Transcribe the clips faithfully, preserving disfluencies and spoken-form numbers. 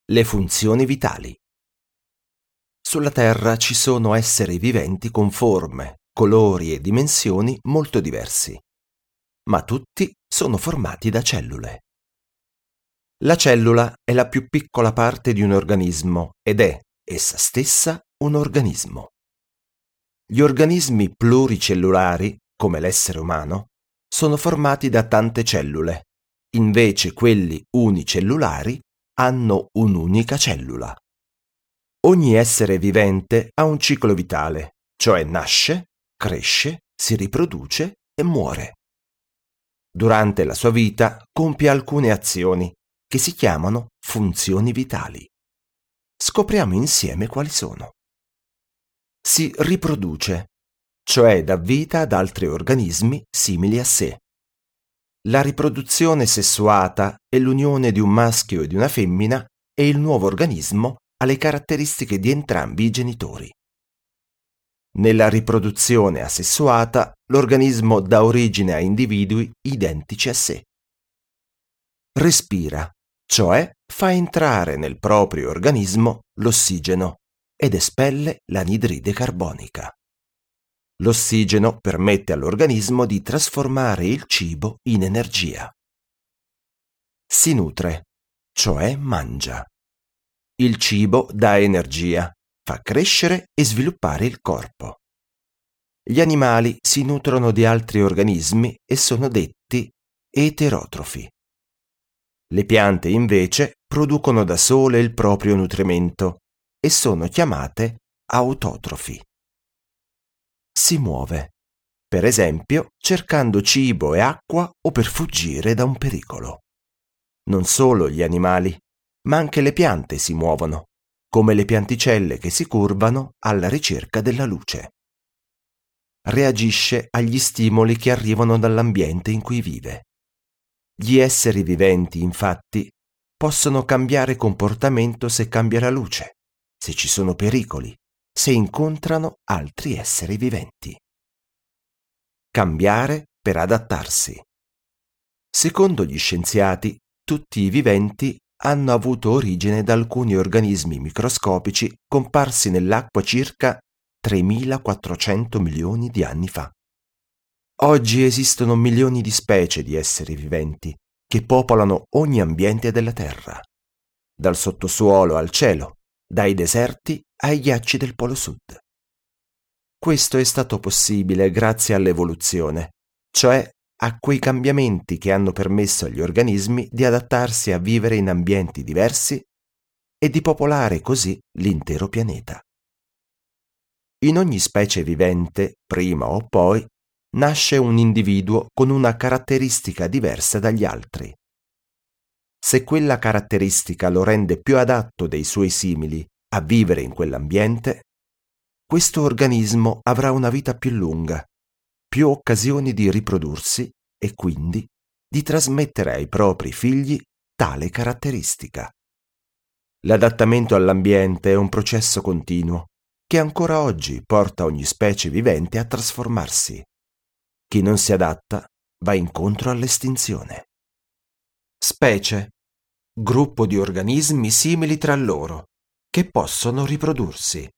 Le funzioni vitali. Sulla Terra ci sono esseri viventi con forme, colori e dimensioni molto diversi, ma tutti sono formati da cellule. La cellula è la più piccola parte di un organismo ed è, essa stessa, un organismo. Gli organismi pluricellulari, come l'essere umano, sono formati da tante cellule, invece quelli unicellulari hanno un'unica cellula. Ogni essere vivente ha un ciclo vitale, cioè nasce, cresce, si riproduce e muore. Durante la sua vita compie alcune azioni che si chiamano funzioni vitali. Scopriamo insieme quali sono. Si riproduce, cioè dà vita ad altri organismi simili a sé. La riproduzione sessuata è l'unione di un maschio e di una femmina e il nuovo organismo ha le caratteristiche di entrambi i genitori. Nella riproduzione asessuata, l'organismo dà origine a individui identici a sé. Respira, cioè fa entrare nel proprio organismo l'ossigeno ed espelle l'anidride carbonica. L'ossigeno permette all'organismo di trasformare il cibo in energia. Si nutre, cioè mangia. Il cibo dà energia, fa crescere e sviluppare il corpo. Gli animali si nutrono di altri organismi e sono detti eterotrofi. Le piante invece producono da sole il proprio nutrimento e sono chiamate autotrofi. Si muove, per esempio cercando cibo e acqua o per fuggire da un pericolo. Non solo gli animali, ma anche le piante si muovono, come le pianticelle che si curvano alla ricerca della luce. Reagisce agli stimoli che arrivano dall'ambiente in cui vive. Gli esseri viventi, infatti, possono cambiare comportamento se cambia la luce, se ci sono pericoli, se incontrano altri esseri viventi. Cambiare per adattarsi. Secondo gli scienziati, tutti i viventi hanno avuto origine da alcuni organismi microscopici comparsi nell'acqua circa tremilaquattrocento milioni di anni fa. Oggi esistono milioni di specie di esseri viventi che popolano ogni ambiente della Terra, dal sottosuolo al cielo, dai deserti ai ghiacci del Polo Sud. Questo è stato possibile grazie all'evoluzione, cioè a quei cambiamenti che hanno permesso agli organismi di adattarsi a vivere in ambienti diversi e di popolare così l'intero pianeta. In ogni specie vivente, prima o poi, nasce un individuo con una caratteristica diversa dagli altri. Se quella caratteristica lo rende più adatto dei suoi simili a vivere in quell'ambiente, questo organismo avrà una vita più lunga, più occasioni di riprodursi e quindi di trasmettere ai propri figli tale caratteristica. L'adattamento all'ambiente è un processo continuo che ancora oggi porta ogni specie vivente a trasformarsi. Chi non si adatta va incontro all'estinzione. Specie, gruppo di organismi simili tra loro, che possono riprodursi.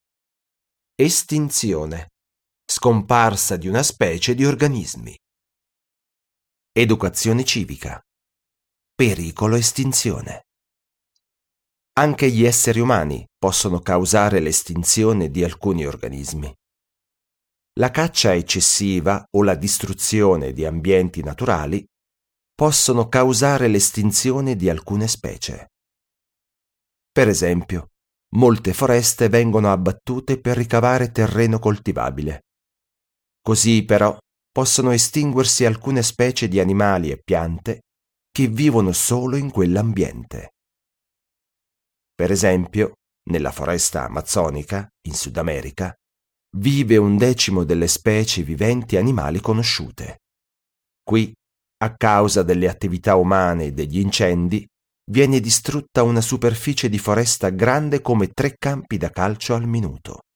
Estinzione, scomparsa di una specie di organismi. Educazione civica. Pericolo estinzione. Anche gli esseri umani possono causare l'estinzione di alcuni organismi. La caccia eccessiva o la distruzione di ambienti naturali possono causare l'estinzione di alcune specie. Per esempio, molte foreste vengono abbattute per ricavare terreno coltivabile. Così però possono estinguersi alcune specie di animali e piante che vivono solo in quell'ambiente. Per esempio, nella foresta amazzonica, in Sud America, vive un decimo delle specie viventi animali conosciute. Qui, a causa delle attività umane e degli incendi, viene distrutta una superficie di foresta grande come tre campi da calcio al minuto.